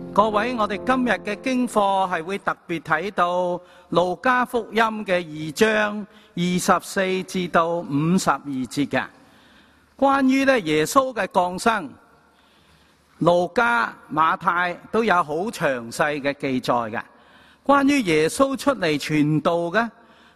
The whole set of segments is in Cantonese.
各位，我哋今日嘅經課係會特別睇到路加福音嘅2章24至到52節嘅，關於耶穌嘅降生，路加、馬太都有好詳細嘅記載嘅。關於耶穌出嚟傳道嘅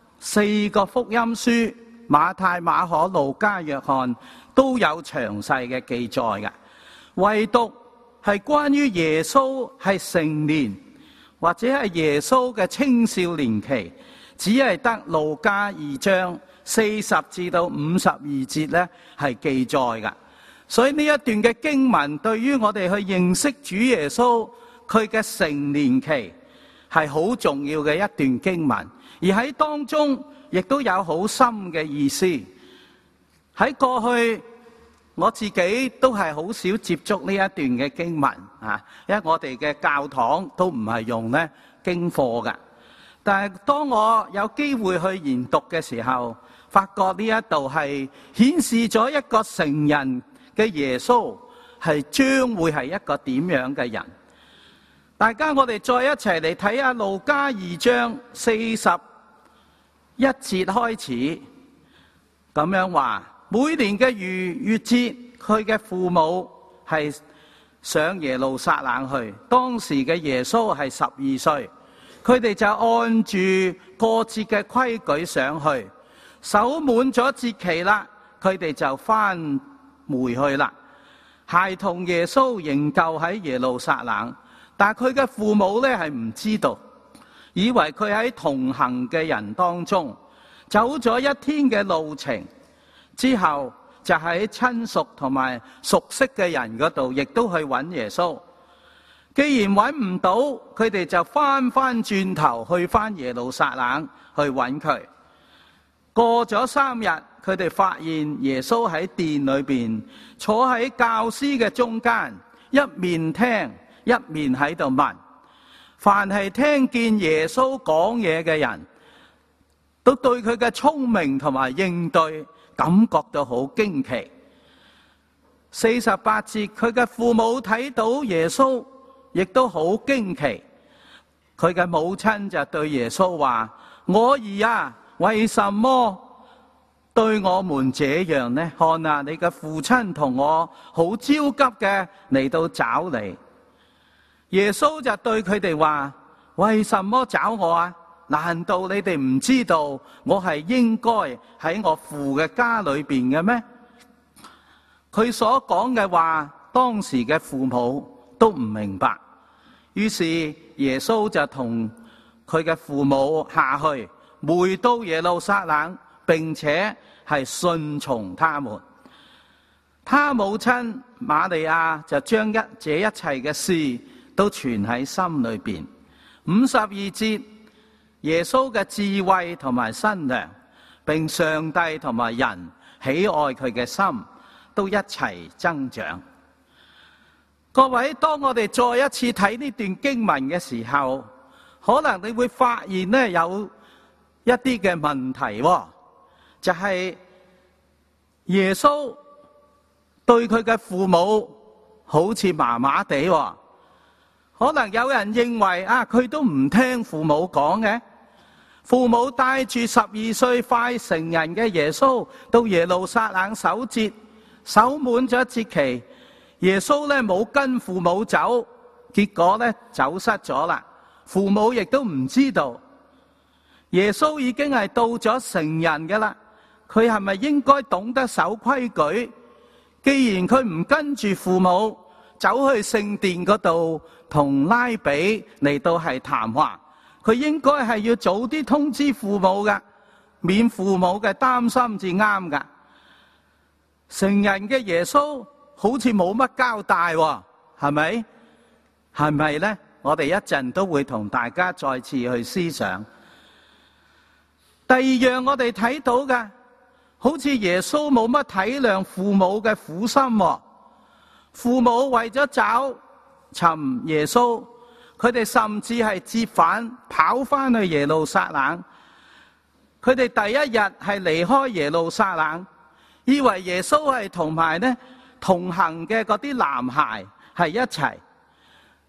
4個福音書，馬太、馬可、路加、約翰都有詳細嘅記載嘅，唯獨係關於耶穌係成年或者係耶穌嘅青少年期，只係得路加2章40至到52節咧係記載㗎。所以呢一段嘅經文對於我哋去認識主耶穌佢嘅成年期係好重要嘅一段經文，而喺當中亦都有好深嘅意思。喺過去我自己都係好少接觸呢一段嘅經文啊，因為我哋嘅教堂都唔係用經課㗎。但係當我有機會去研讀嘅時候，發覺呢一度係顯示咗一個成人嘅耶穌係將會係一個點樣嘅人。大家我哋再一齊嚟睇下路加2章41節開始，咁樣話。每年嘅逾越節，佢嘅父母係上耶路撒冷去。當時嘅耶穌係12歲，佢哋就按住過節嘅規矩上去，守滿咗節期啦，佢哋就翻回去啦。孩童耶穌仍舊喺耶路撒冷，但係佢嘅父母咧係唔知道，以為佢喺同行嘅人當中走咗一天嘅路程。之後就喺親屬同埋熟悉嘅人嗰度，亦都去揾耶穌。既然揾唔到，佢哋就翻轉頭去翻耶路撒冷去揾佢。過咗3日，佢哋發現耶穌喺殿裏邊坐喺教師嘅中間，一面聽一面喺度問。凡係聽見耶穌講嘢嘅人，都對佢嘅聰明同埋應對感覺到好驚奇。48節，佢嘅父母睇到耶穌，亦都好驚奇。佢嘅母親就對耶穌話：我兒啊，為什麼對我們這樣呢？看啊，你嘅父親同我好焦急嘅嚟到找你。耶穌就對佢哋話：為什麼找我啊？難道你哋唔知道我係應該喺我父嘅家裏邊嘅咩？佢所講嘅話，當時嘅父母都唔明白。於是耶穌就同佢嘅父母下去，回到耶路撒冷，並且係順從他們。他母親瑪利亞就將這一切嘅事都存喺心裏邊。52節。耶穌嘅智慧同埋身量，並上帝同埋人喜愛佢嘅心，都一齊增長。各位，當我哋再一次睇呢段經文嘅時候，可能你會發現有一啲嘅問題，就係耶穌對佢嘅父母好似麻麻地。可能有人認為佢都唔聽父母講嘅。父母帶住12歲快成人嘅耶穌到耶路撒冷守節，守滿咗節期。耶穌冇跟父母走，結果走失咗啦。父母亦都唔知道。耶穌已經係到咗成人㗎啦，佢係咪應該懂得守規矩？既然佢唔跟住父母走去聖殿嗰度同拉比嚟到係談話，佢應該係要早啲通知父母㗎，免父母嘅擔心至啱㗎。成人嘅耶穌好似冇乜交代喎，係咪？係咪呢？我哋一陣都會同大家再次去思想。第二樣我哋睇到嘅，好似耶穌冇乜體諒父母嘅苦心喎。父母為咗找尋耶穌，佢哋甚至係折返跑翻去耶路撒冷。佢哋第一日係離開耶路撒冷，以為耶穌係同埋同行嘅嗰啲男孩係一齊。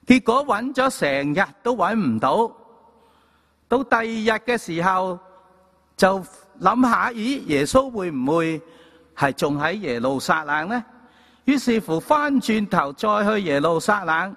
結果揾咗成日都揾唔到，到第二日嘅時候就諗下，咦，耶穌會唔會係仲喺耶路撒冷呢？於是乎翻轉頭再去耶路撒冷，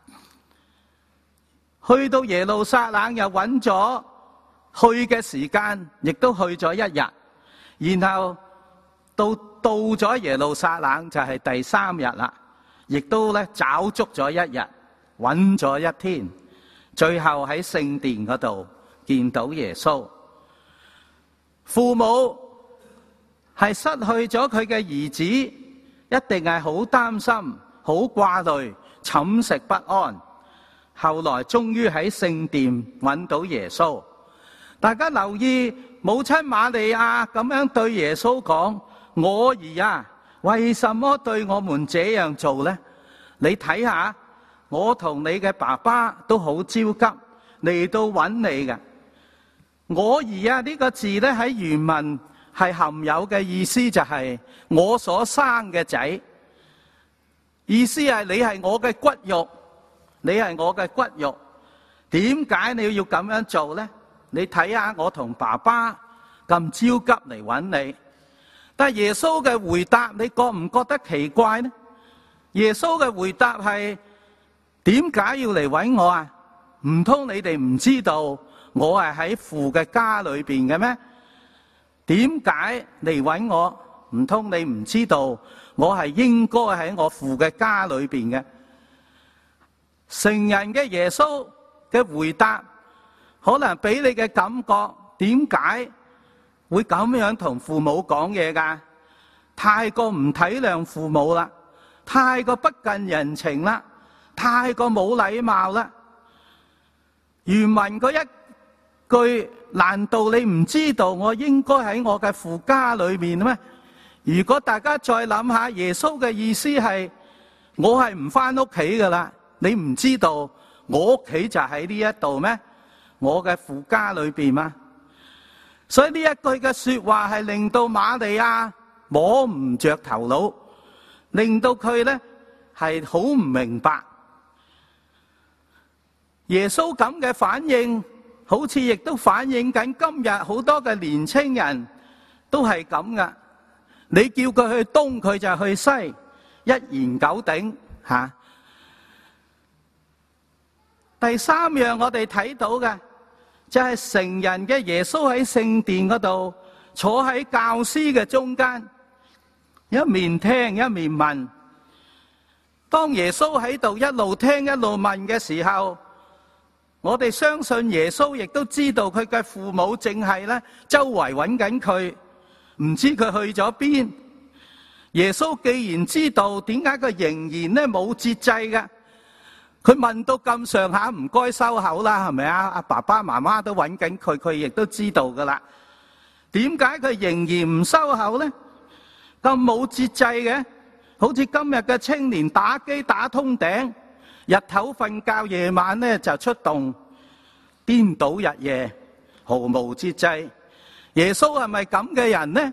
去到耶路撒冷又揾咗去嘅時間，亦都去咗一日，然後到咗耶路撒冷就係第3日啦，亦都咧找足咗一日，揾咗一天，最後喺聖殿嗰度見到耶穌。父母係失去咗佢嘅兒子，一定係好擔心、好掛慮、寢食不安。後來終於喺聖殿揾到耶穌。大家留意母親瑪利亞咁樣對耶穌講：我兒啊，為什麼對我們這樣做呢？你睇下，我同你嘅爸爸都好焦急嚟到揾你嘅。我兒啊，呢個字咧喺原文係含有嘅意思就係我所生嘅仔，意思係你係我嘅骨肉，你係我嘅骨肉。點解你要咁樣做呢？你睇下我同爸爸咁焦急嚟揾你。但係耶穌嘅回答，你覺唔覺得奇怪呢？耶穌嘅回答係：點解要嚟揾我啊？唔通你哋唔知道我係喺父嘅家裏邊嘅咩？點解嚟揾我？唔通你唔知道我係應該喺我父嘅家裏邊嘅？成人嘅耶穌嘅回答，可能俾你嘅感覺，點解會咁樣同父母講嘢㗎？太過唔體諒父母啦，太過不近人情啦，太過冇禮貌啦。原文嗰一句，難道你唔知道我應該喺我嘅父家裏面咩？如果大家再諗下，耶穌嘅意思係我係唔返屋企噶啦，你唔知道我屋企就喺呢一度咩？我嘅父家裏邊嗎？所以呢一句嘅說話係令到瑪利亞摸唔着頭腦，令到佢呢係好唔明白。耶穌咁嘅反應，好似亦都反映緊今日好多嘅年青人都係咁噶。你叫佢去東，佢就去西，一言九鼎吓。第三樣我哋睇到嘅就係成人嘅耶穌喺聖殿嗰度坐喺教師嘅中間，一面聽一面問。當耶穌喺度一路聽一路問嘅時候，我哋相信耶穌亦都知道佢嘅父母正係咧周圍揾緊佢，唔知佢去咗邊。耶穌既然知道，點解佢仍然咧冇節制嘅？佢問到咁上下，唔該收口啦，係咪啊？阿爸爸媽媽都揾緊佢，佢亦都知道噶啦。點解佢仍然唔收口呢？咁冇節制嘅，好似今日嘅青年打機打通頂，日頭瞓覺，夜晚呢就出動，顛倒日夜，毫無節制。耶穌係咪咁嘅人呢？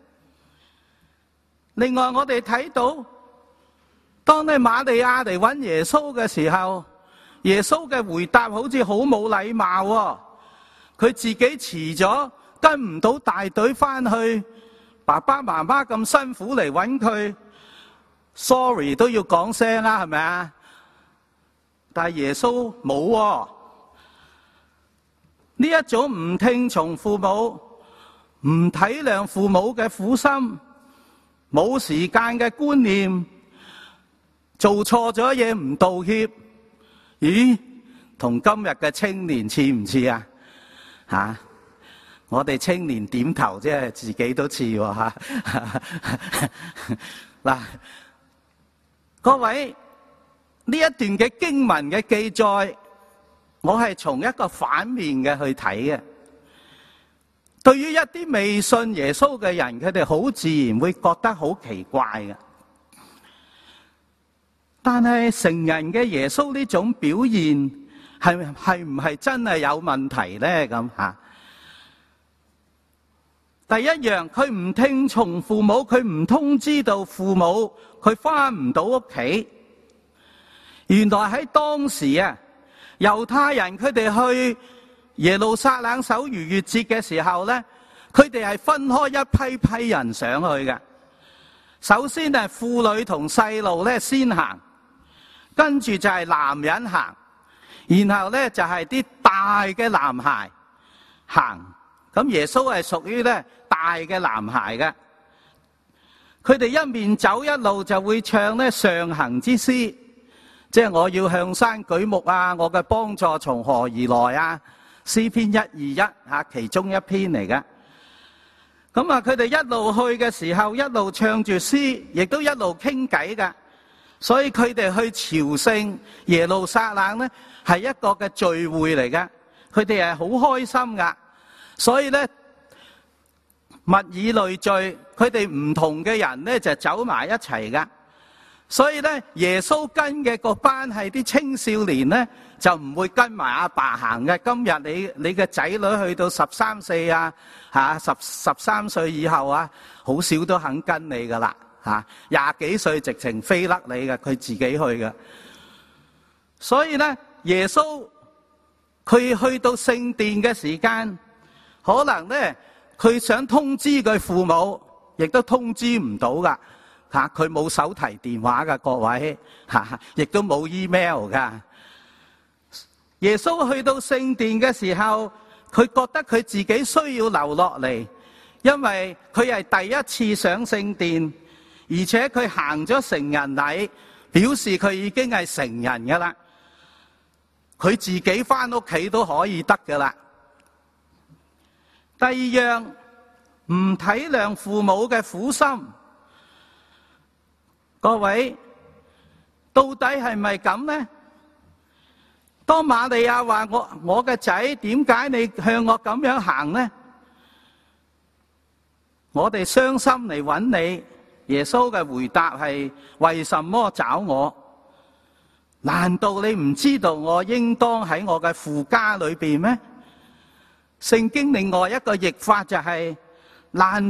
另外我哋睇到，當你瑪利亞嚟揾耶穌嘅時候，耶穌嘅回答好似好冇禮貌喎。佢自己遲咗，跟唔到大隊翻去，爸爸媽媽咁辛苦嚟揾佢 ，sorry 都要講聲啦，係咪啊？但係耶穌冇喎，呢一種唔聽從父母、唔體諒父母嘅苦心、冇時間嘅觀念，做錯咗嘢唔道歉，咦？同今日嘅青年似唔似啊？吓，我哋青年點頭啫，自己都似喎吓。嗱，各位，呢一段嘅經文嘅記載，我係從一個反面嘅去睇嘅。對於一啲未信耶穌嘅人，佢哋好自然會覺得好奇怪嘅。但係成人嘅耶穌呢種表現係唔係真係有問題呢？咁吓，第一樣，佢唔聽從父母，佢唔通知到父母，佢翻唔到屋企。 原來喺當時啊，猶太人佢哋去耶路撒冷守逾越節嘅時候咧，佢哋係分開一批人上去嘅。首先係婦女同細路咧先行，跟住就係男人行，然後咧就係啲大嘅男孩行。咁耶穌係屬於咧大嘅男孩嘅。佢哋一面走一路就會唱咧上行之詩，即係我要向山舉目啊，我嘅幫助從何而來啊？詩篇121吓，其中一篇嚟嘅。咁啊，佢哋一路去嘅時候，一路唱住詩，亦都一路傾偈噶。所以佢哋去朝聖耶路撒冷咧，係一個嘅聚會嚟嘅。佢哋係好開心噶。所以咧，物以類聚，佢哋唔同嘅人咧就走埋一齊噶。所以咧，耶穌跟嘅個班係啲青少年咧，就唔會跟埋阿爸行嘅。今日你嘅仔女去到13、14啊，13歲以後啊，好少都肯跟你噶啦，20幾歲直情飛甩你嘅，佢自己去嘅。所以咧，耶穌佢去到聖殿嘅時間，可能咧佢想通知佢父母，亦都通知唔到噶。佢冇手提電話噶，各位，亦都冇 email 噶。耶穌去到聖殿嘅時候，佢覺得佢自己需要留落嚟，因為佢係第一次上聖殿，而且佢行咗成人禮，表示佢已經係成人噶啦，佢自己返屋企都可以得噶啦。第二樣，唔體諒父母嘅苦心。各位，到底係咪咁呢？當瑪利亞話我嘅仔，點解你向我咁樣行呢？我哋傷心嚟揾你，耶穌嘅回答係：為什麼找我？難道你唔知道我應當喺我嘅父家裏邊咩？聖經另外一個譯法就係：難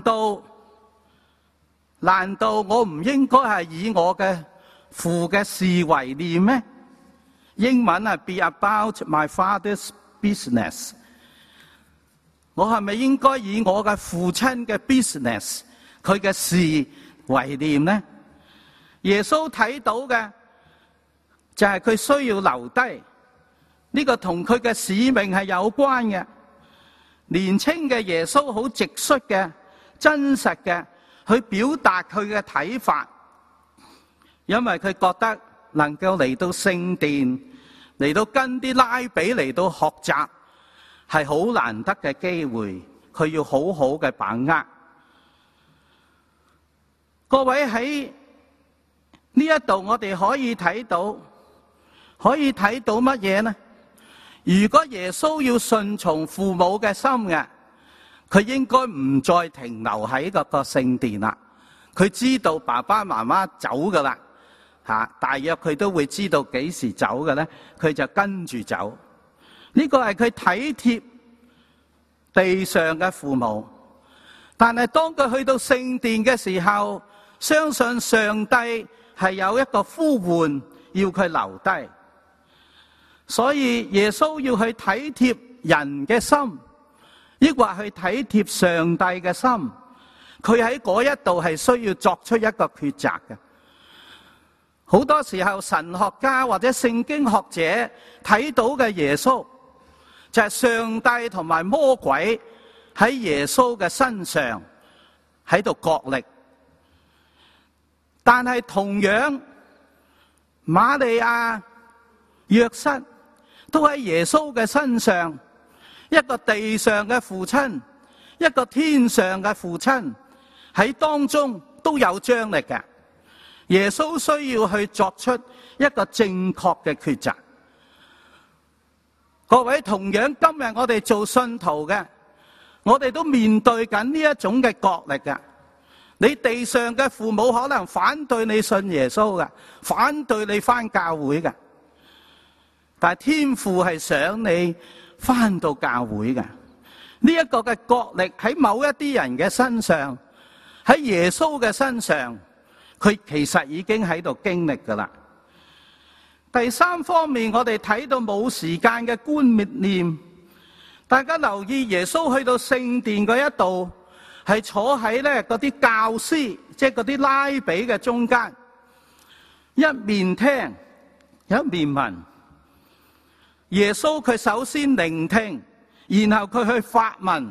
道我唔應該係以我嘅父嘅事為念咩？英文係 be about my father's business。我係咪應該以我嘅父親嘅 business， 佢嘅事為念呢？耶穌睇到嘅就係佢需要留低，呢個同佢嘅使命係有關嘅。年輕嘅耶穌好直率嘅、真實嘅去表達佢嘅睇法，因為佢覺得能夠嚟到聖殿，嚟到跟啲拉比嚟到學習，係好難得嘅機會，佢要好好嘅把握。各位，喺呢一度，我哋可以睇到乜嘢呢？如果耶穌要順從父母嘅心嘅，佢應該唔再停留喺嗰個聖殿啦。佢知道爸爸媽媽走噶啦，大約佢都會知道幾時走嘅咧，佢就跟住走。呢個係佢體貼地上嘅父母，但係當佢去到聖殿嘅時候，相信上帝係有一個呼喚要佢留低。所以耶穌要去體貼人嘅心，抑或去體貼上帝嘅心，佢喺嗰一度係需要作出一個抉擇嘅。好多時候神學家或者聖經學者睇到嘅耶穌，就係上帝同埋魔鬼喺耶穌嘅身上喺度角力。但係同樣瑪利亞、約瑟都喺耶穌嘅身上，一個地上嘅父親，一個天上嘅父親，喺當中都有張力嘅。耶穌需要去作出一個正確嘅抉擇。各位，同樣今日我哋做信徒嘅，我哋都面對緊呢一種嘅角力嘅。你地上嘅父母可能反對你信耶穌嘅，反對你返教會嘅，但係天父係想你返到教會嘅。呢一個嘅角力喺某一啲人嘅身上，喺耶穌嘅身上，佢其實已經喺度經歷噶啦。 第三方面，我哋睇到冇時間嘅觀念。大家留意耶穌去到聖殿嗰一度，係坐喺咧嗰啲教師，即係嗰啲拉比嘅中間，一面聽一面問。耶穌佢首先聆聽，然後佢去發問。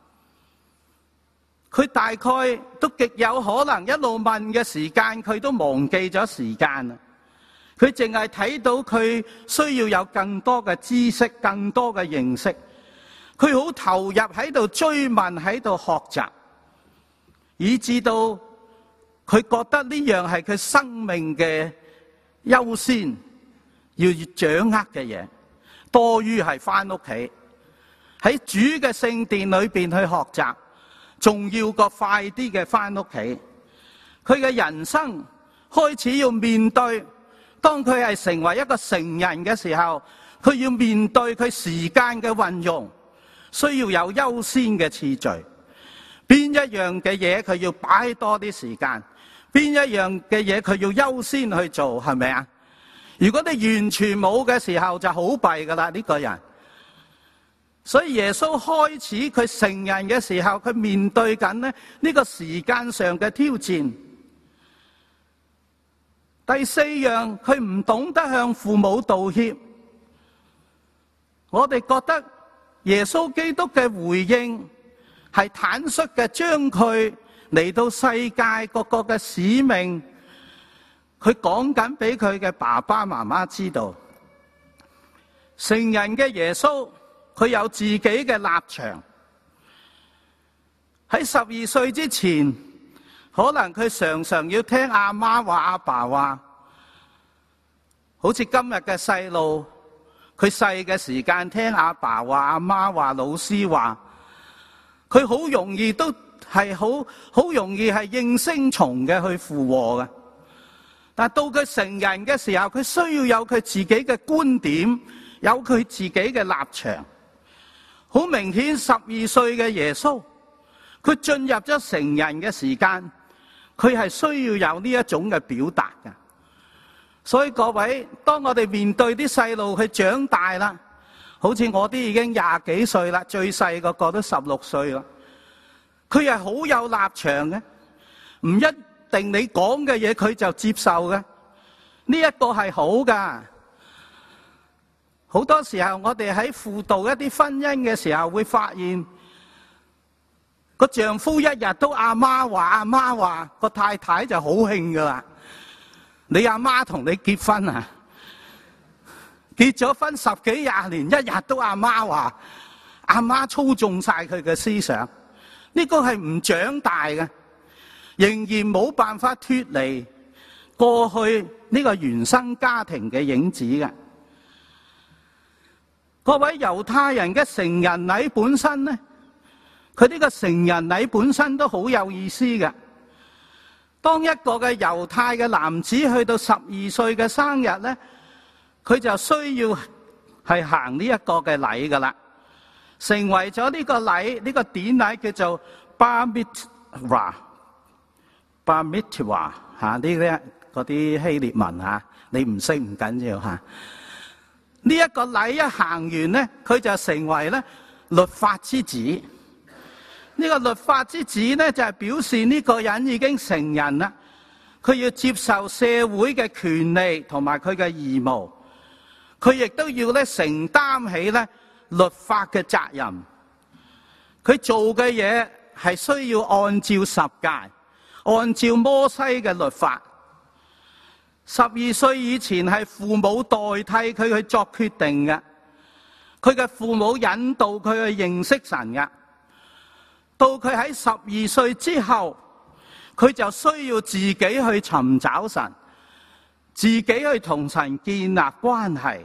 佢大概都極有可能一路問嘅時間，佢都忘記咗時間啦。佢淨係睇到佢需要有更多嘅知識，更多嘅認識。佢好投入喺度追問，喺度學習，以至到佢覺得呢樣係佢生命嘅優先要掌握嘅嘢，多於係返屋企喺主嘅聖殿裏邊去學習，仲要過快啲嘅返屋企。佢嘅人生開始要面對，當佢係成為一個成人嘅時候，佢要面對佢時間嘅運用，需要有優先嘅次序。邊一樣嘅嘢佢要擺多啲時間，邊一樣嘅嘢佢要優先去做，係咪啊？如果你完全冇嘅時候，就好弊噶啦呢個人。所以耶穌開始佢成人嘅時候，佢面對緊呢個時間上嘅挑戰。第四樣，佢唔懂得向父母道歉。我哋覺得耶穌基督嘅回應係坦率嘅，將佢嚟到世界各個嘅使命，佢講緊俾佢嘅爸爸媽媽知道。成人嘅耶穌，佢有自己嘅立場。喺12歲之前，可能佢常常要聽阿媽話阿爸話，好似今日嘅細路，佢細嘅時間聽阿爸話阿媽話老師話，佢好容易都係好容易係應聲蟲嘅去附和嘅。但到佢成人嘅時候，佢需要有佢自己嘅觀點，有佢自己嘅立場。好明顯，12歲嘅耶穌，佢進入咗成人嘅時間，佢係需要有呢一種嘅表達嘅。所以各位，當我哋面對啲細路佢長大啦，好似我啲已經20幾歲啦，最細個都16歲啦，佢係好有立場嘅，唔一定你講嘅嘢佢就接受嘅。呢一個係好噶。好多時候我哋喺輔導一啲婚姻嘅時候，會發現個丈夫一日都阿媽話阿媽話，個太太就好興噶啦。你阿媽同你結婚啊？結咗婚10幾20年，一日都阿媽話，阿媽操縱晒佢嘅思想。呢個係唔長大嘅，仍然冇辦法脫離過去呢個原生家庭嘅影子嘅。各位，猶太人嘅成人禮本身呢，佢呢個成人禮本身都好有意思嘅。當一個嘅猶太嘅男子去到12歲嘅生日呢，佢就需要係行呢一個嘅禮噶啦，成為咗呢個禮，呢個典禮叫做 Bar Mitzvah 吓，呢啲嗰啲希臘文吓，你唔識唔緊要吓。呢一個禮一行完呢，佢就成為咧律法之子。呢個律法之子呢，就係表示呢個人已經成人啦，佢要接受社會嘅權利同埋佢嘅義務，佢亦都要咧承擔起咧律法嘅責任。佢做嘅嘢係需要按照十誡，按照摩西嘅律法。12歲以前係父母代替佢去作決定嘅，佢嘅父母引導佢去認識神嘅。到佢喺12歲之後，佢就需要自己去尋找神，自己去同神建立關係。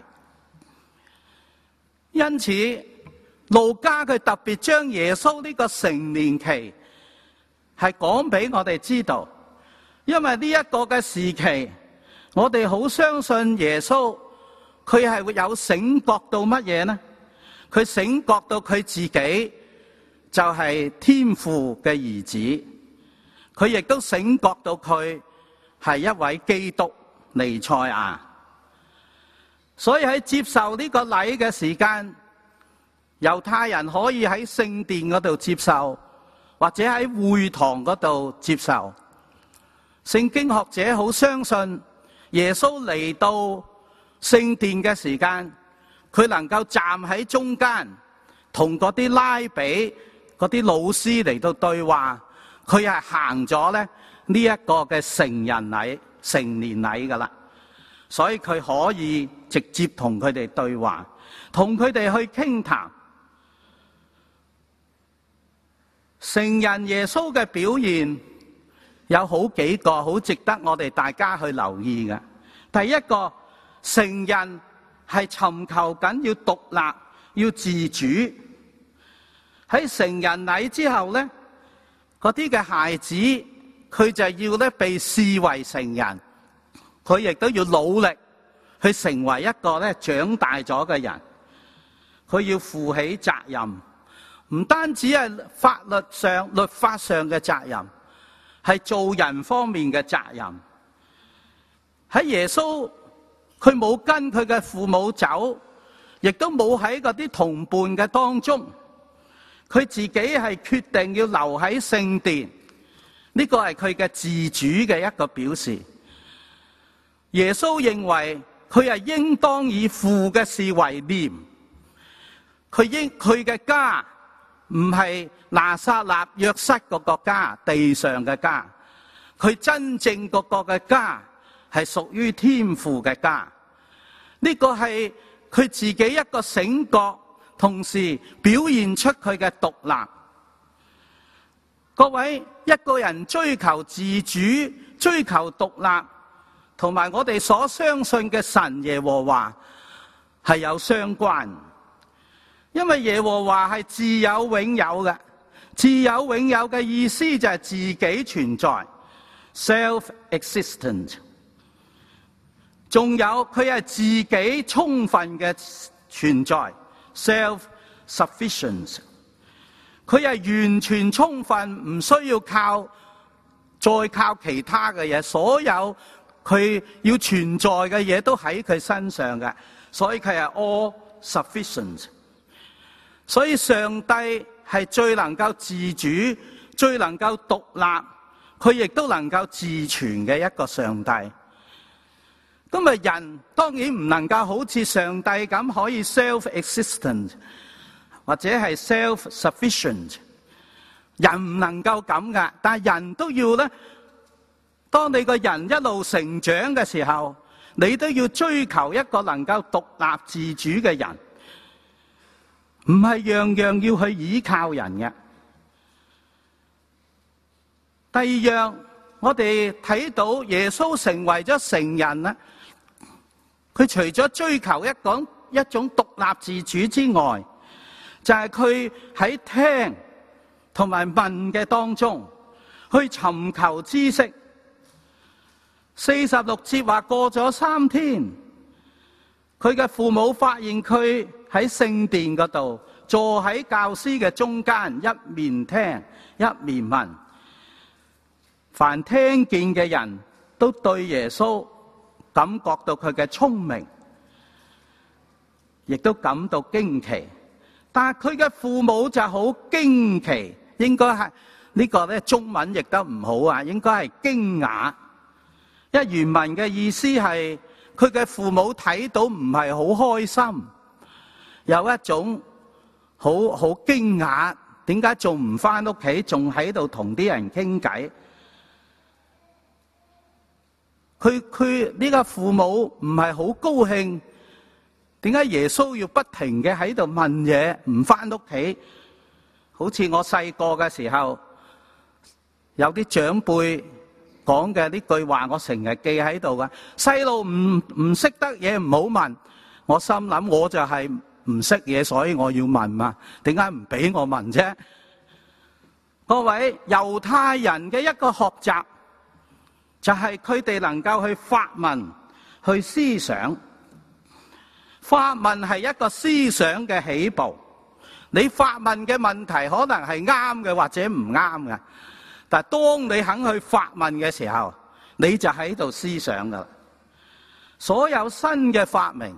因此，路加佢特別將耶穌呢個成年期係講俾我哋知道，因為呢一個嘅時期，我哋好相信耶穌，佢係會有醒覺到乜嘢呢？佢醒覺到佢自己就係天父嘅兒子，佢亦都醒覺到佢係一位基督彌賽亞。 所以喺接受呢個禮嘅時間，猶太人可以喺聖殿嗰度接受，或者喺會堂嗰度接受。聖經學者好相信耶穌嚟到聖殿嘅時間，佢能夠站喺中間，同嗰啲拉比、嗰啲老師嚟到對話，佢係行咗呢一個嘅成人禮、成年禮噶啦，所以佢可以直接同佢哋對話，同佢哋去傾談。成人耶穌嘅表現有好幾個好值得我哋大家去留意嘅。第一個，成人係尋求緊要獨立、要自主。喺成人禮之後呢，嗰啲嘅孩子佢就要咧被視為成人，佢亦都要努力去成為一個咧長大咗嘅人。佢要負起責任，唔單止係法律上、律法上嘅責任，係做人方面嘅責任。喺耶穌，佢冇跟佢嘅父母走，亦都冇喺嗰啲同伴嘅當中，佢自己係決定要留喺聖殿。呢個係佢嘅自主嘅一個表示。耶穌認為佢係應當以父嘅事為念，佢嘅家唔係拿撒勒約瑟嗰個家，地上嘅家，佢真正嗰個嘅家係屬於天父嘅家。呢個係佢自己一個醒覺，同時表現出佢嘅獨立。各位，一個人追求自主、追求獨立，同埋我哋所相信嘅神耶和華係有相關。因為耶和華係自有永有嘅，自有永有嘅意思就係自己存在 ，self-existent。仲有佢係自己充分嘅存在 ，self-sufficient。佢係完全充分，唔需要再靠其他嘅嘢，所有佢要存在嘅嘢都喺佢身上嘅，所以佢係 all sufficient。所以上帝係最能夠自主、最能夠獨立，佢亦都能夠自存嘅一個上帝。今日人當然唔能夠好似上帝咁可以 self-existent。或者係 self-sufficient， 人唔能夠咁噶，但係人都要咧。當你個人一路成長嘅時候，你都要追求一個能夠獨立自主嘅人，唔係樣樣要去依靠人嘅。第二樣，我哋睇到耶穌成為咗成人咧，佢除咗追求一種獨立自主之外，就係佢喺聽同埋問嘅當中去尋求知識。46節話過咗3天，佢嘅父母發現佢喺聖殿嗰度坐喺教師嘅中間，一面聽一面問。凡聽見嘅人都對耶穌感覺到佢嘅聰明，亦都感到驚奇。但係佢嘅父母就好驚奇，應該係呢個咧中文譯得唔好啊，應該係驚訝。因為原文嘅意思係佢嘅父母睇到唔係好開心，有一種好驚訝，點解仲唔返屋企，仲喺度同啲人傾偈？佢呢個父母唔係好高興。點解耶穌要不停嘅喺度問嘢，唔返屋企？好似我細個嘅時候，有啲長輩講嘅呢句話，我成日記喺度噶。細路唔識得嘢唔好問。我心諗我就係唔識嘢，所以我要問嘛。點解唔俾我問啫？各位，猶太人嘅一個學習就係佢哋能夠去發問、去思想。發問係一個思想嘅起步，你發問嘅問題可能係啱嘅或者唔啱嘅，但係當你肯去發問嘅時候，你就喺度思想噶啦。所有新嘅發明，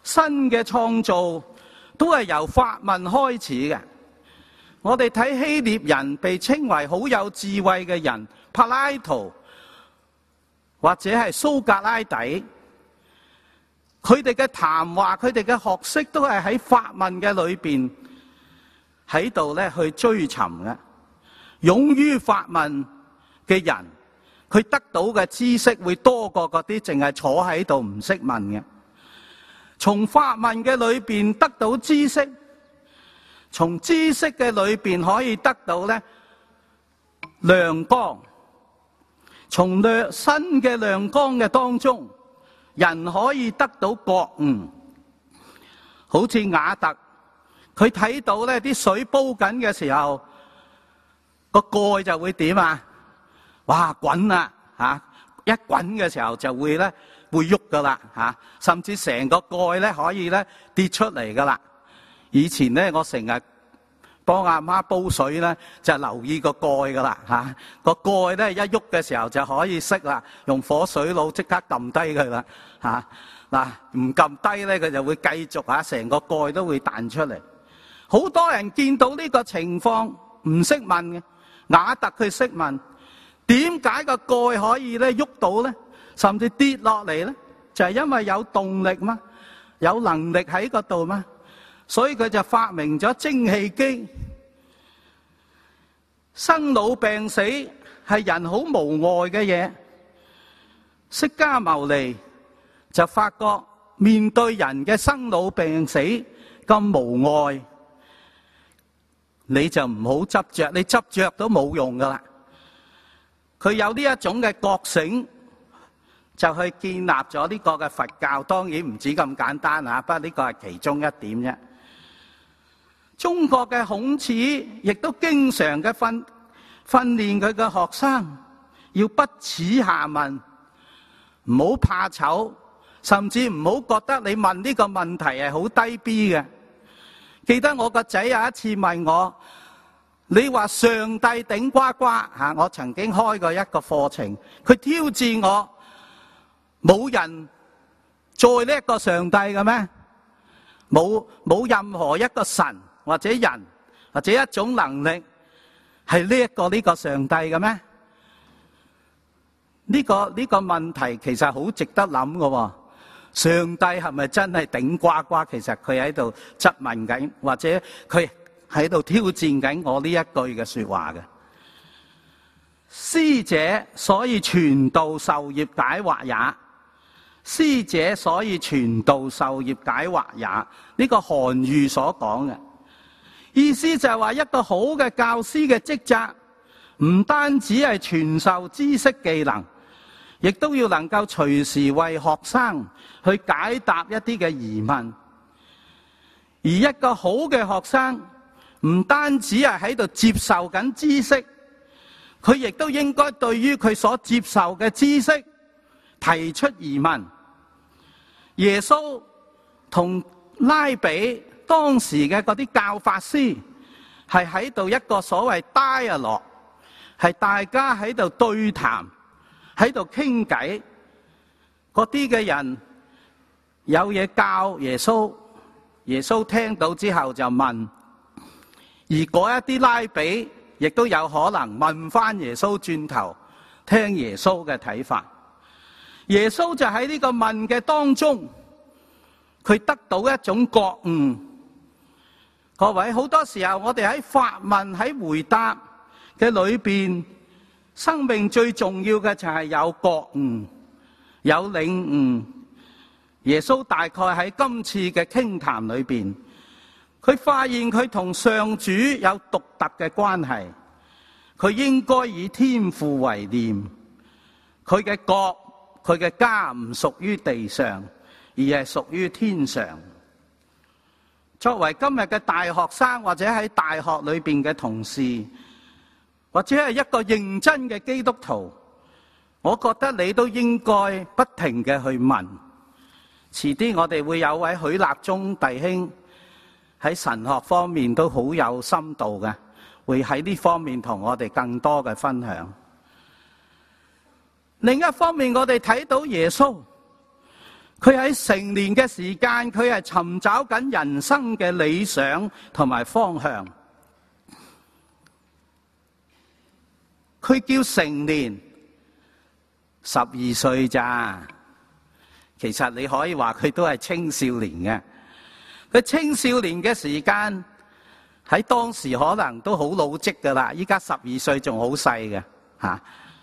新嘅創造都係由發問開始嘅。我哋睇希臘人被稱為好有智慧嘅人，柏拉圖或者係蘇格拉底，佢哋嘅談話，佢哋嘅學識都係喺發問嘅裏邊喺度咧去追尋嘅。勇於發問嘅人，佢得到嘅知識會多過嗰啲淨係坐喺度唔識問嘅。從發問嘅裏邊得到知識，從知識嘅裏邊可以得到咧亮光，從新嘅亮光嘅當中，人可以得到覺悟。好似雅特，佢睇到咧啲水煲緊嘅時候，個蓋就會點啊？哇，滾啦吓！一滾嘅時候就會喐噶啦吓，甚至成個蓋咧可以咧跌出嚟噶啦。以前咧我成日幫阿媽煲水咧，就留意個蓋噶啦吓，個蓋咧一喐嘅時候就可以熄啦，用火水爐即刻撳低佢啦吓。嗱，唔撳低咧佢就會繼續吓，成個蓋都會彈出嚟。好多人見到呢個情況唔識問嘅，雅特佢識問，點解個蓋可以咧喐到咧，甚至跌落嚟咧？就係因為有動力嘛，有能力喺嗰度嘛，所以佢就發明咗蒸汽機。生老病死係人好無礙嘅嘢，釋迦牟尼就發覺面對人嘅生老病死咁無礙，你就唔好執着，你執着都冇用噶啦。佢有呢一種嘅覺醒，就去建立咗呢個嘅佛教。當然唔止咁簡單啊，不過呢個係其中一點啫。中國嘅孔子亦都經常嘅訓練佢嘅學生要不恥下問，唔好怕醜，甚至唔好覺得你問呢個問題係好低 B 嘅。記得我個仔有一次問我，你話上帝頂呱呱吓，我曾經開過一個課程，佢挑戰我，冇人再叻過上帝嘅咩？冇任何一個神或者人或者一種能力係叻過呢個上帝嘅咩？呢個問題其實好值得諗嘅。上帝係咪真係頂呱呱？其實佢喺度質問緊，或者佢喺度挑戰緊我呢一句嘅說話嘅。師者，所以傳道授業解惑也。師者，所以傳道授業解惑也。呢個韓愈所講嘅意思就係話，一個好嘅教師嘅職責，唔單止係傳授知識技能，亦都要能夠隨時為學生去解答一啲嘅疑問。而一個好嘅學生，唔單止係喺度接受緊知識，佢亦都應該對於佢所接受嘅知識提出疑問。耶穌同拉比當時嘅嗰啲教法師係喺度一個所謂 dialogue， 係大家喺度對談，喺度傾偈。嗰啲嘅人有嘢教耶穌，耶穌聽到之後就問，而嗰一啲拉比亦都有可能問翻耶穌轉頭，聽耶穌嘅睇法。耶穌就喺呢個問嘅當中，佢得到一種覺悟。各位，好多時候我哋喺發問喺回答嘅裏邊，生命最重要嘅就係有覺悟，有領悟。耶穌大概喺今次嘅傾談裏邊，佢發現佢同上主有獨特嘅關係，佢應該以天父為念，佢嘅國，佢嘅家唔屬於地上，而係屬於天上。作為今日嘅大學生，或者喺大學裏邊嘅同事，或者係一個認真嘅基督徒，我覺得你都應該不停嘅去問。遲啲我哋會有位許立中弟兄喺神學方面都好有深度嘅，會喺呢方面同我哋更多嘅分享。另一方面，我哋睇到耶穌， 佢喺成年嘅時間，佢係尋找緊人生嘅理想同埋方向。佢叫成年12歲咋，其實你可以話佢都係青少年嘅。佢青少年嘅時間喺當時可能都好老積噶啦，依家12歲仲好細嘅吓。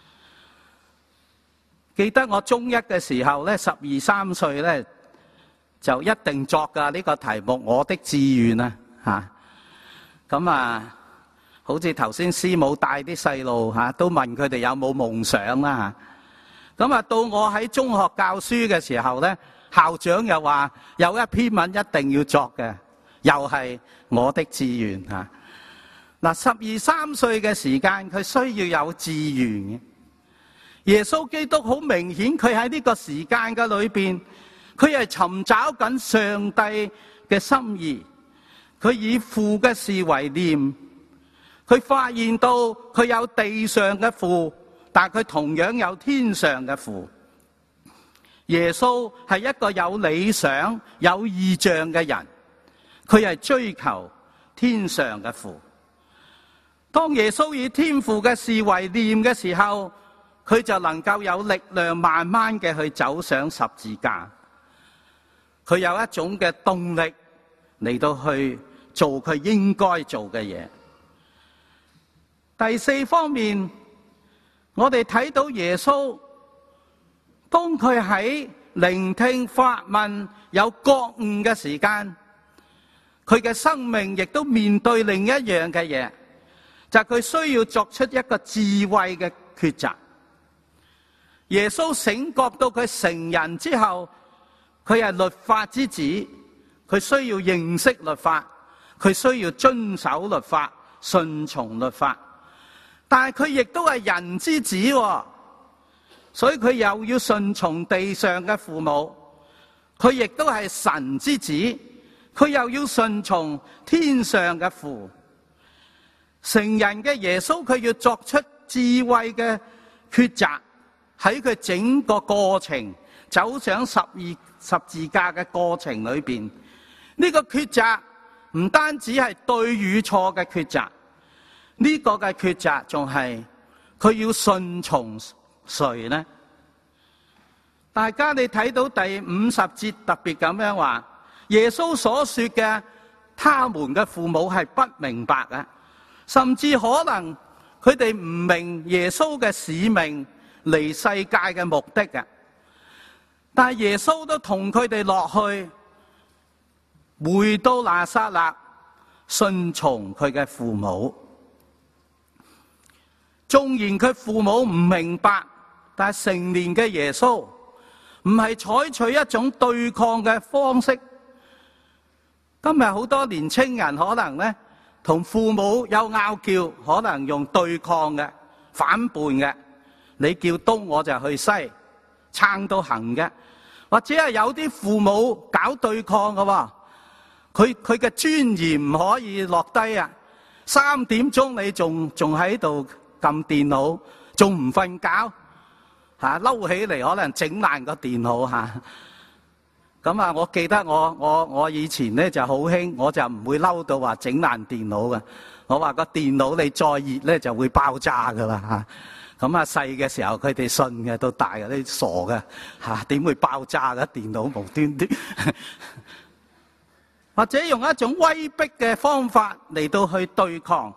記得我中一嘅時候咧，12、13歲咧就一定作噶呢個題目，我的志願啊吓。咁啊，好似頭先師母帶啲細路吓，都問佢哋有冇夢想啦吓。咁啊，到我喺中學教書嘅時候咧，校長又話有一篇文一定要作嘅，又係我的志願吓。嗱，12、13歲嘅時間，佢需要有志願嘅。耶穌基督好明顯，佢喺呢個時間嘅裏邊，佢係尋找緊上帝嘅心意，佢以父嘅事為念，佢發現到佢有地上嘅父，但佢同樣有天上嘅父。耶穌係一個有理想、有異象嘅人，佢係追求天上嘅父。當耶穌以天父嘅事為念嘅時候，佢就能夠有力量慢慢嘅去走上十字架。佢有一種嘅動力嚟到去做佢應該做嘅嘢。第四方面，我哋睇到耶穌，當佢喺聆聽發問有覺悟嘅時間，佢嘅生命亦都面對另一樣嘅嘢，就係佢需要作出一個智慧嘅抉擇。耶穌醒覺到佢成人之後，佢係律法之子，佢需要認識律法，佢需要遵守律法，順從律法。但係佢亦都係人之子，所以佢又要順從地上嘅父母，佢亦都係神之子，佢又要順從天上嘅父。成人嘅耶穌，佢要作出智慧嘅抉擇。喺佢整個過程走上十字架嘅過程裏邊，呢個抉擇唔單止係對與錯嘅抉擇，呢個嘅抉擇仲係佢要順從誰呢？大家你睇到第50節特別咁樣話，耶穌所說嘅他們嘅父母係不明白嘅，甚至可能佢哋唔明耶穌嘅使命嚟世界嘅目的嘅，但係耶穌都同佢哋落去，回到拿撒勒，順從佢嘅父母。縱然佢父母唔明白，但係成年嘅耶穌唔係採取一種對抗嘅方式。今日好多年青人可能呢，同父母有拗撬，可能用對抗嘅、反叛嘅。你叫東我就去西，撐到行嘅，或者係有啲父母搞對抗嘅，佢嘅尊嚴唔可以落低啊！3點鐘你仲喺度撳電腦，仲唔瞓覺嚇？嬲起嚟可能整爛個電腦嚇。咁啊，我記得我以前咧就好興，我就唔會嬲到話整爛電腦嘅。我話個電腦你再熱咧就會爆炸噶啦嚇。咁啊，細嘅時候佢哋信嘅，到大嘅你傻嘅嚇，點會爆炸嘅電腦無端端？或者用一種威逼嘅方法嚟到去對抗。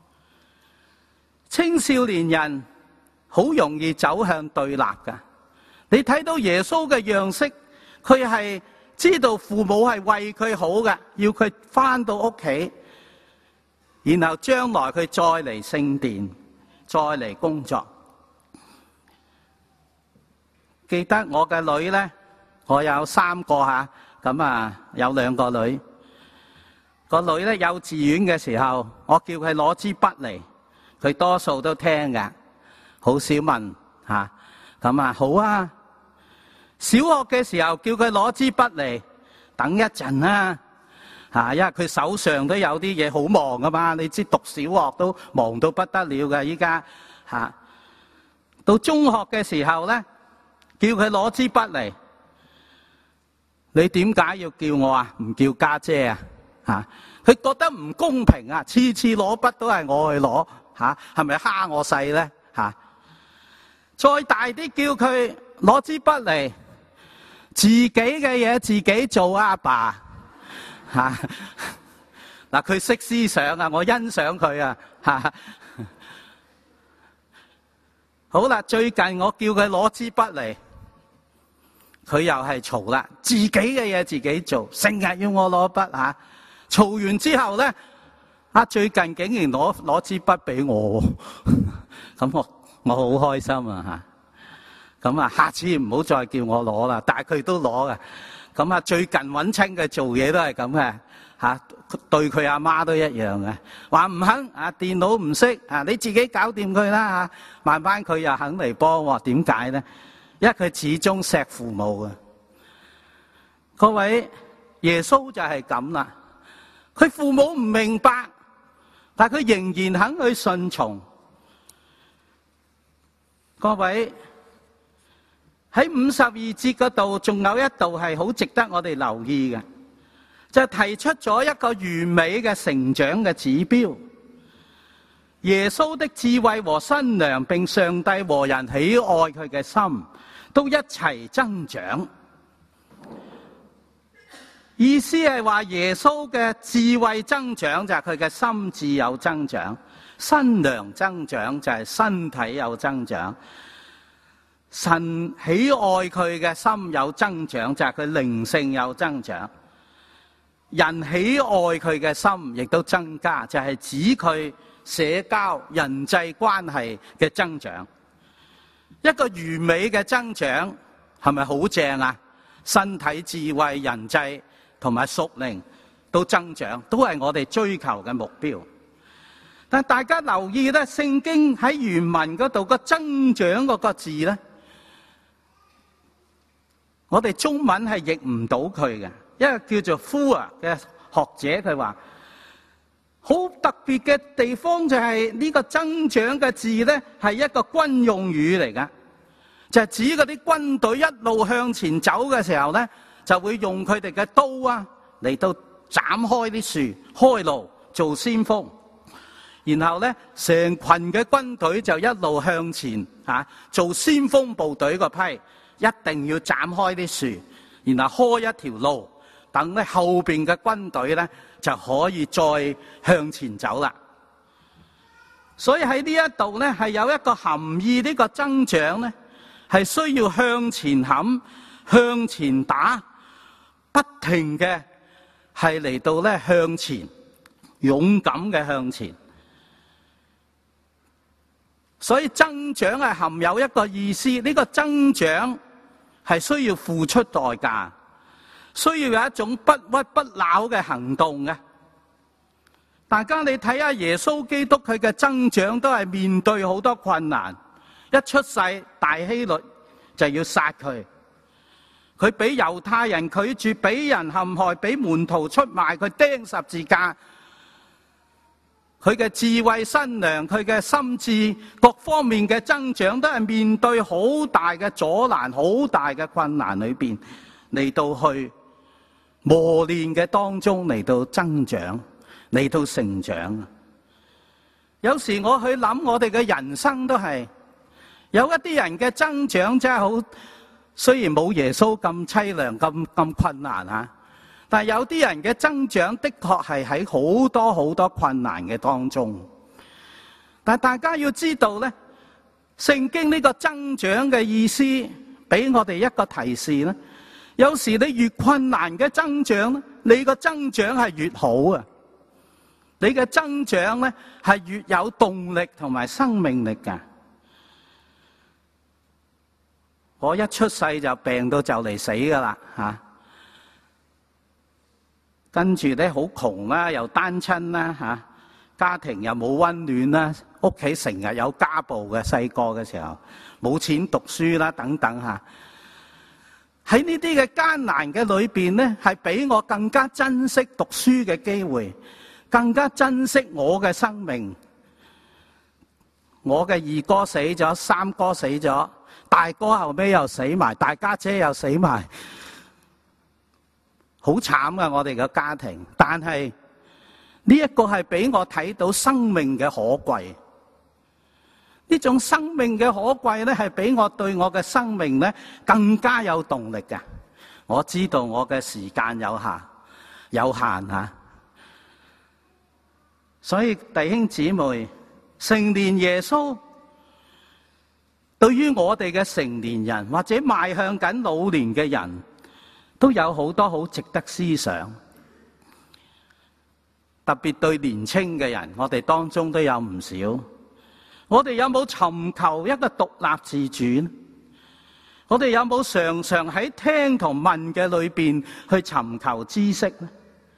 青少年人好容易走向對立嘅。你睇到耶穌嘅樣式，佢係知道父母係為佢好嘅，要佢返到屋企，然後將來佢再嚟聖殿。再嚟工作。記得我嘅女呢，我有3個吓，咁啊有2個女。個女呢，幼稚園嘅時候，我叫佢攞支筆嚟，佢多數都聽㗎，好少問吓。咁啊好啊。小學嘅時候叫佢攞支筆嚟，等一陣啦。吓，因為佢手上都有啲嘢好忙噶嘛，你知讀小學都忙到不得了嘅。依家吓，到中學嘅時候咧，叫佢攞支筆嚟， 你點解要叫我啊？唔叫家姐啊？佢覺得唔公平啊！次次攞筆都係我去攞，係咪蝦我細咧？再大啲叫佢攞支筆嚟，自己嘅嘢自己做啊，阿爸。嗱，佢識思想啊，我欣賞佢啊。好啦，最近我叫佢攞支筆嚟，佢又係嘈啦，自己嘅嘢自己做，成日要我攞筆。嘈完之後咧，最近竟然攞支筆俾我，咁我好開心啊！咁下次唔好再叫我攞啦，但係佢都攞嘅。咁最近揾親佢做嘢都係咁嘅，對佢阿媽都一樣嘅，話唔肯電腦唔識，你自己搞掂佢啦。慢慢佢又肯嚟幫我，點解咧？因為佢始終錫父母嘅。各位，耶穌就係咁啦。佢父母唔明白，但佢仍然肯去順從。各位，喺52節嗰度，仲有一度係好值得我哋留意嘅，就提出咗一個完美嘅成長嘅指標。耶穌的智慧和身量，並上帝和人喜愛佢嘅心，都一齊增長。意思係話耶穌嘅智慧增長就係佢嘅心智有增長，身量增長就係身體有增長，神喜愛佢嘅心有增長就係佢靈性有增長，人喜愛佢嘅心亦都增加，就係指佢社交人際關係嘅增長。一個完美嘅增長係咪好正啊？身體智慧人際同埋屬靈都增長，都係我哋追求嘅目標。但大家留意咧，聖經喺原文嗰度個增長嗰個字咧，我哋中文係譯唔到佢嘅。一個叫做 Fuller 嘅學者佢話，好特別嘅地方就係呢個增長嘅字咧，係一個軍用語嚟㗎，就係指嗰啲軍隊一路向前走嘅時候咧，就會用佢哋嘅刀嚟到斬開啲樹，開路做先鋒。然後咧，成群嘅軍隊就一路向前做先鋒部隊個批，一定要斬開啲樹，然後開一條路，等咧後邊嘅軍隊咧就可以再向前走啦。所以喺呢一度咧係有一個含義，呢個增長咧係需要向前冚、向前打，不停嘅係嚟到咧向前，勇敢嘅向前。所以增長係含有一個意思，呢個增長係需要付出代價，需要有一種不屈不撓嘅行動嘅。大家你睇下耶穌基督佢嘅增長都係面對好多困難，一出世大希律就要殺佢，佢俾猶太人拒絕，俾人陷害，俾門徒出賣，佢釘十字架。佢嘅智慧身量，佢嘅心智各方面嘅增長都係面對好大嘅阻攔，好大嘅困難裏邊嚟到去磨練嘅當中嚟到增長，嚟到成長。有時我去諗我哋嘅人生都係有一啲人嘅增長真係好，雖然冇耶穌咁淒涼咁困難，但係有啲人嘅增長的確係喺好多好多困難嘅當中。但係大家要知道咧，聖經呢個增長嘅意思俾我哋一個提示咧，有時你越困難嘅增長咧，你個增長係越好啊！你嘅增長咧係越有動力同埋生命力㗎。我一出世就病到就嚟死㗎啦嚇。跟住咧好窮啦，又單親啦，家庭又冇溫暖啦，屋企成日有家暴嘅，細個嘅時候冇錢讀書啦，等等嚇。喺呢啲嘅艱難嘅裏邊咧，係俾我更加珍惜讀書嘅機會，更加珍惜我嘅生命。我嘅二哥死咗，三哥死咗，大哥後尾又死埋，大家姐又死埋。 好慘啊！我哋嘅家庭，但係呢一個係俾我睇到生命嘅可貴。呢種生命嘅可貴咧，係俾我對我嘅生命咧更加有動力嘅。我知道我嘅時間有限吓，所以弟兄姊妹，成年耶穌對於我哋嘅成年人或者邁向緊老年嘅人，都有好多好值得思想。特別對年青嘅人，我哋當中都有唔少。我哋有冇尋求一個獨立自主呢？我哋有冇常常喺聽同問嘅裏邊去尋求知識呢？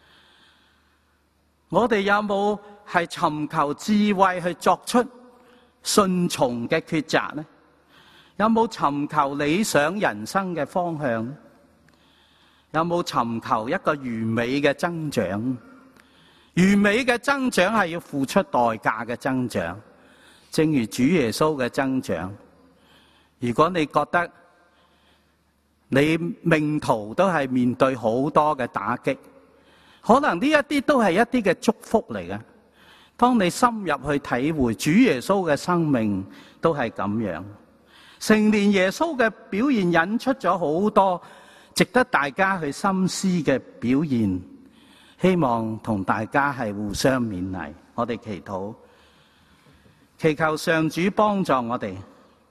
我哋有冇係尋求智慧去作出順從嘅抉擇呢？有冇尋求理想人生嘅方向呢？有冇尋求一個完美嘅增長？完美嘅增長係要付出代價嘅增長。正如主耶穌嘅增長，如果你覺得你命途都係面對好多嘅打擊，可能呢一啲都係一啲嘅祝福嚟嘅。當你深入去體會主耶穌嘅生命都係咁樣，成年耶穌嘅表現引出咗好多值得大家去深思嘅表現，希望同大家係互相勉勵。我哋祈禱。祈求上主幫助我哋，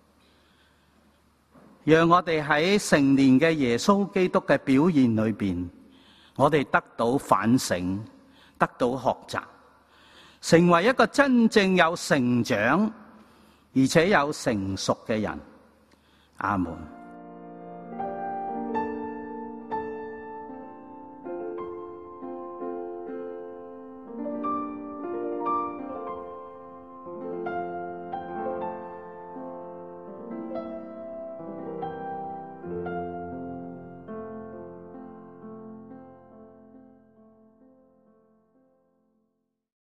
讓我哋喺成年嘅耶穌基督嘅表現裏邊，我哋得到反省，得到學習，成為一個真正有成長而且有成熟嘅人。阿門。